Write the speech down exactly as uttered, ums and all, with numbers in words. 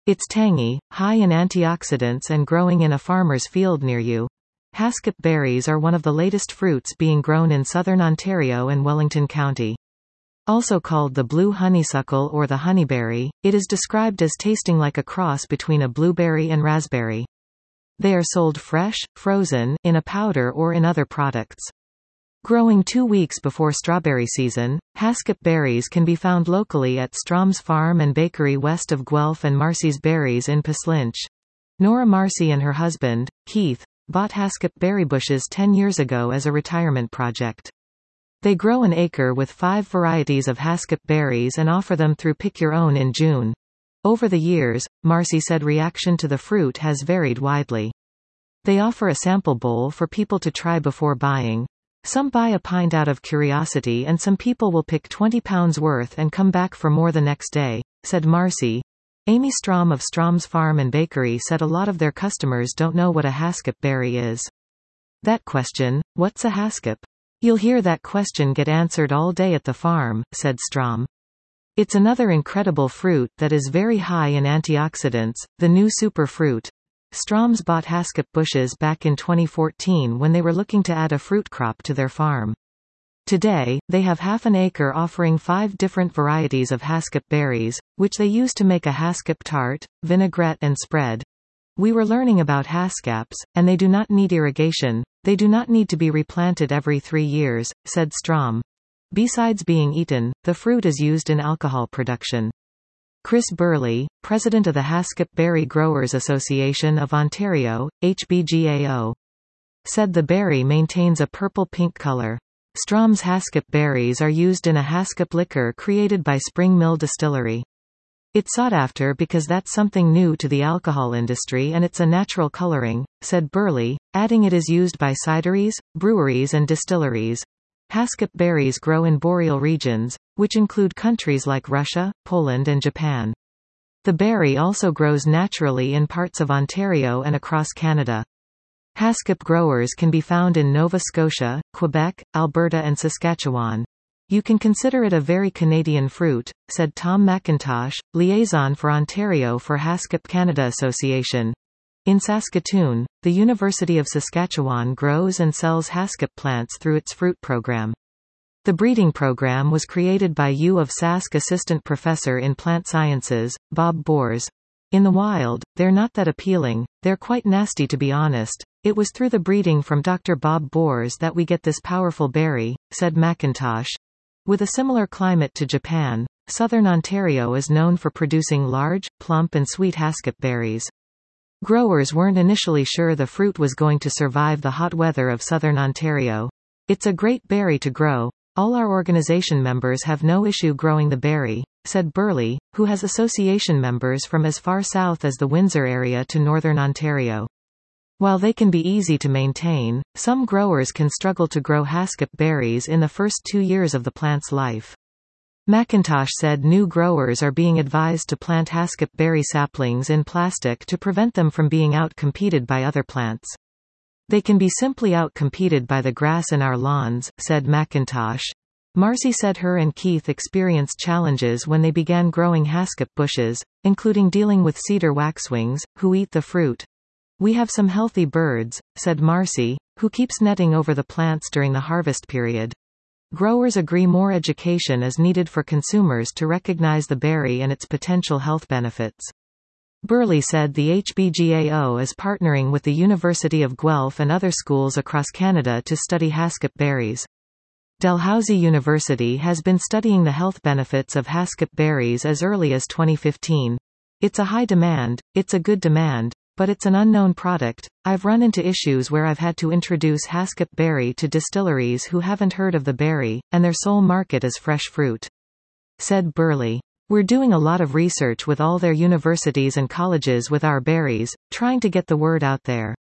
It's tangy, high in antioxidants and growing in a farmer's field near you. Haskip berries are one of the latest fruits being grown in southern Ontario and Wellington County. Also called the blue honeysuckle or the honeyberry, it is described as tasting like a cross between a blueberry and raspberry. They are sold fresh, frozen, in a powder or in other products. Growing two weeks before strawberry season, Haskip berries can be found locally at Strom's Farm and Bakery west of Guelph and Marcy's Berries in Paslinch. Nora Marcy and her husband, Keith, bought Haskip berry bushes ten years ago as a retirement project. They grow an acre with five varieties of Haskip berries and offer them through Pick Your Own in June. Over the years, Marcy said reaction to the fruit has varied widely. They offer a sample bowl for people to try before buying. Some buy a pint out of curiosity and some people will pick twenty pounds worth and come back for more the next day, said Marcy. Amy Strom of Strom's Farm and Bakery said a lot of their customers don't know what a Haskip berry is. That question, what's a Haskip? You'll hear that question get answered all day at the farm, said Strom. It's another incredible fruit that is very high in antioxidants, the new superfruit. Strom's bought Haskip bushes back in twenty fourteen when they were looking to add a fruit crop to their farm. Today, they have half an acre offering five different varieties of Haskip berries, which they use to make a Haskip tart, vinaigrette and spread. We were learning about Haskaps, and they do not need irrigation, they do not need to be replanted every three years, said Strom. Besides being eaten, the fruit is used in alcohol production. Chris Burley, president of the Haskip Berry Growers Association of Ontario, H B G A O, said the berry maintains a purple-pink color. Strom's Haskip berries are used in a Haskip liquor created by Spring Mill Distillery. It's sought after because that's something new to the alcohol industry and it's a natural coloring, said Burley, adding it is used by cideries, breweries and distilleries. Haskip berries grow in boreal regions, which include countries like Russia, Poland and Japan. The berry also grows naturally in parts of Ontario and across Canada. Haskip growers can be found in Nova Scotia, Quebec, Alberta and Saskatchewan. You can consider it a very Canadian fruit, said Tom McIntosh, liaison for Ontario for Haskip Canada Association. In Saskatoon, the University of Saskatchewan grows and sells Haskip plants through its fruit program. The breeding program was created by U of Sask Assistant Professor in Plant Sciences, Bob Boers. In the wild, they're not that appealing, they're quite nasty to be honest. It was through the breeding from Doctor Bob Boers that we get this powerful berry, said McIntosh. With a similar climate to Japan, southern Ontario is known for producing large, plump and sweet Haskip berries. Growers weren't initially sure the fruit was going to survive the hot weather of southern Ontario. It's a great berry to grow. All our organization members have no issue growing the berry, said Burley, who has association members from as far south as the Windsor area to northern Ontario. While they can be easy to maintain, some growers can struggle to grow Haskip berries in the first two years of the plant's life. McIntosh said new growers are being advised to plant Haskip berry saplings in plastic to prevent them from being out-competed by other plants. They can be simply out-competed by the grass in our lawns, said McIntosh. Marcy said her and Keith experienced challenges when they began growing Haskip bushes, including dealing with cedar waxwings, who eat the fruit. We have some healthy birds, said Marcy, who keeps netting over the plants during the harvest period. Growers agree more education is needed for consumers to recognize the berry and its potential health benefits. Burley said the H B G A O is partnering with the University of Guelph and other schools across Canada to study Haskip berries. Dalhousie University has been studying the health benefits of Haskip berries as early as twenty fifteen. It's a high demand, it's a good demand, but it's an unknown product. I've run into issues where I've had to introduce Haskip berry to distilleries who haven't heard of the berry, and their sole market is fresh fruit, said Burley. We're doing a lot of research with all their universities and colleges with our berries, trying to get the word out there.